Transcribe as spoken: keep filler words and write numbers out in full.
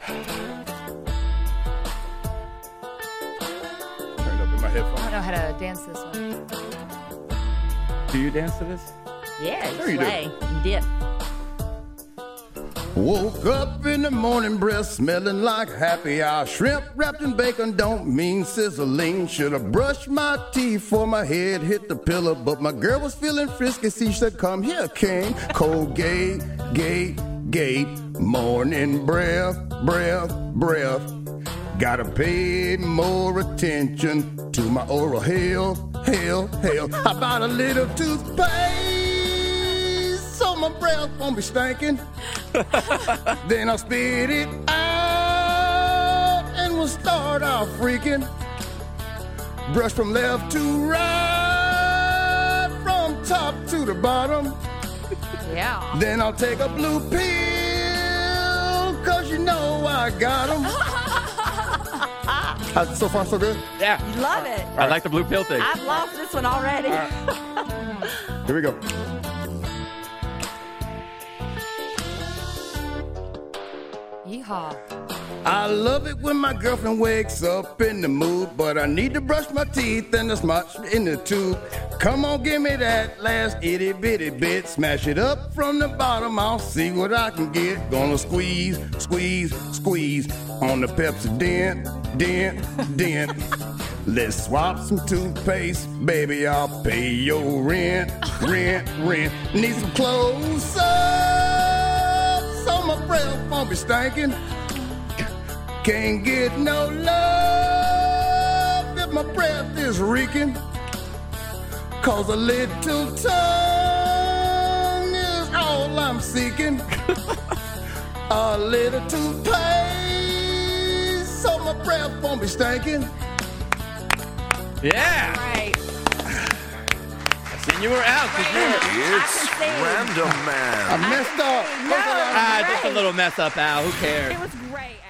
Turned up in my I headphones. don't know how to dance this one. Do you dance to this? Yeah, Sure you do. slay. Dip. Woke up in the morning, breath smelling like happy hour. Shrimp wrapped in bacon don't mean sizzling. Should have brushed my teeth before my head hit the pillow. But my girl was feeling frisky. She said, come here, king. Colgate, gate, gate. Morning breath, breath, breath. Gotta pay more attention to my oral hell, hell, hell. How about a little toothpaste so my breath won't be stinking? Then I'll spit it out and we'll start off freaking. Brush from left to right, from top to the bottom. Yeah. Then I'll take a blue pill, cause you know I got them. Uh, so far, so good? Yeah. Love it. I like the blue pill thing. I've lost this one already. Here we go. Yeehaw. I love it when my girlfriend wakes up in the mood, but I need to brush my teeth and the smudge in the tube. Come on, give me that last itty bitty bit. Smash it up from the bottom, I'll see what I can get. Gonna squeeze, squeeze, squeeze on the Pepsi dent, dent, dent. Let's swap some toothpaste, baby, I'll pay your rent, rent, rent. Need some clothes up so my breath won't be stinking. Can't get no love if my breath is reeking. Cause a little tongue is all I'm seeking. A little toothpaste so my breath won't be stinking. Yeah. Right. And you were out. 'cause you were- It's Random Man. I messed up. No, Ah, just a great. little mess up, Al. Who cares? It was great.